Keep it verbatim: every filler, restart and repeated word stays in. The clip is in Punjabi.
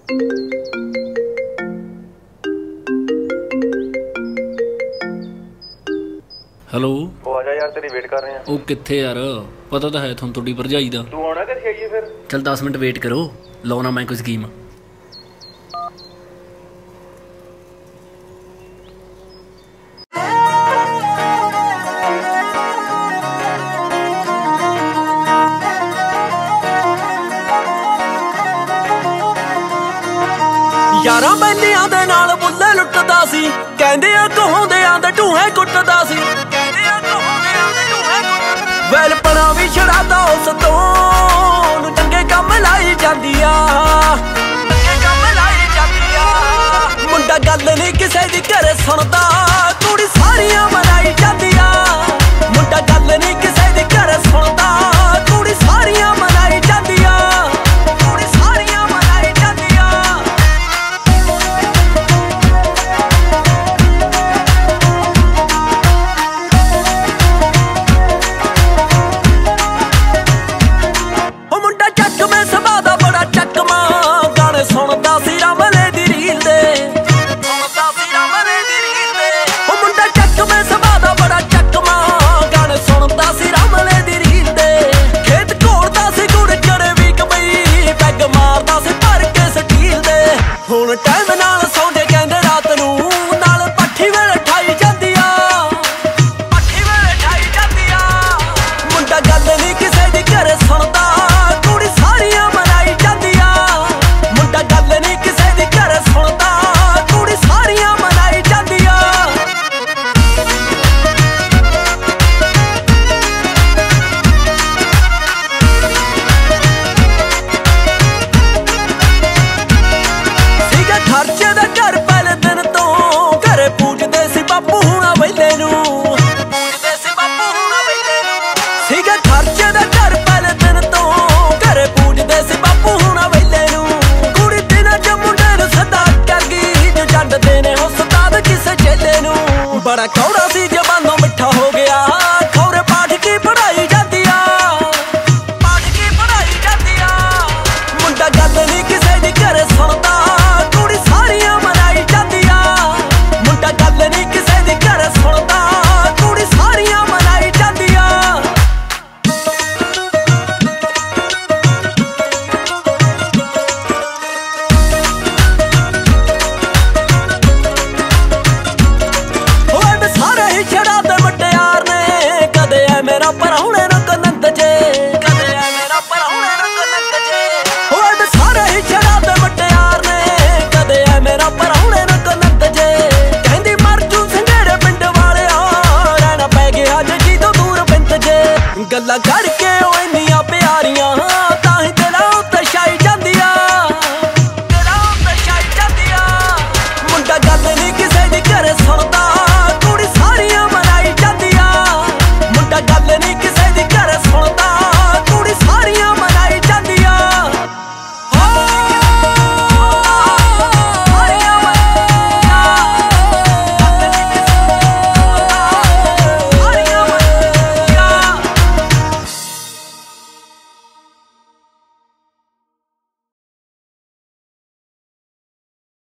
हेलो ਉਹ ਆ ਜਾ ਯਾਰ ਤੇਰੀ ਵੇਟ ਕਰ ਰਹੇ ਆ। ਉਹ ਕਿੱਥੇ ਯਾਰ, ਪਤਾ ਤਾਂ ਹੈ ਤੁਹਾਨੂੰ ਤੁਹਾਡੀ ਭਰਜਾਈ ਦਾ। ਤੂੰ ਆਉਣਾ ਕਦ ਆਈਏ ਫਿਰ? ਚੱਲ ਦਸ ਮਿੰਟ ਵੇਟ ਕਰੋ, ਲਾਉਣਾ ਮੈਂ ਕੋਈ ਸਕੀਮ। यारां बैलियां दे नाल बुल्ले लुटदा सी, कहंदे आ कहोंदियां दे ढूहे कुटदा सी, कहंदे आ कहोंदियां दे ढूहे कुटदा। वैलपना भी छड़ादा उस तों नूं चंगे कम लाई जांदी आ, चंगे कम लाई जांदी आ। मुंडा गल नहीं किसे दी घरे सुणदा, कुड़ी सारियां मनाई जांदी आ। मुंडा गल नहीं किसे दी घरे सुणदा, कुड़ी सारियां मनाई जांदी आ। ਹੁਣ ਟਾਈਮ ਨਾਲ ਸੌਂਦੇ ਕਹਿੰਦੇ ਰਾਤ ਨੂੰ, ਨਾਲ ਪੱਠੀ ਵੇਲੇ ਠਾਈ ਜਾਂਦੀ ਆ, ਪੱਠੀ ਵੇਲੇ ਠਾਈ ਜਾਂਦੀ ਆ। ਮੁੰਡਾ ਗੱਲ ਨਹੀਂ ਕਿਸੇ ਦੀ ਘਰੇ ਸੁਣਦਾ, ਕੁੜੀ ਸਾਰੀਆਂ ਮਨਾਈ ਜਾਂਦੀ ਆ। ਮੁੰਡਾ ਗੱਲ ਨਹੀਂ ਕਿਸੇ ਦੀ ਘਰੇ ਸੁਣਦਾ, ਕੁੜੀ ਸਾਰੀਆਂ ਮਨਾਈ ਜਾਂਦੀ ਆ। ਖਰਚੇ ਦਾ ਘਰ ਪਹਿਲੇ ਦਿਨ ਤੋਂ ਘਰੇ ਪੂਜਦੇ ਸੀ ਬਾਪੂ ਹੁਣਾ ਵੇਲੇ ਨੂੰ, ਪੂਜਦੇ ਸੀ ਬਾਪੂ ਹੁਣਾ ਵੇਲੇ ਨੂੰ। ਸੀਗਾ ਖਰਚੇ ਦਾ ਘਰ ਪਹਿਲੇ ਦਿਨ ਤੋਂ ਘਰੇ ਪੂਜਦੇ ਸੀ ਬਾਪੂ ਹੁਣਾ ਵੇਲੇ ਨੂੰ। ਕੁੜੀ ਦਿਨਾਂ ਚ ਮੁੰਡੇ ਨੂੰ ਸਦਾ ਕਰ ਗਈ, ਜੋ ਛੱਡਦੇ ਨੇ ਉਸਤਾਦ ਕਿਸੇ ਚੇਲੇ ਨੂੰ। ਬੜਾ ਕੌੜਾ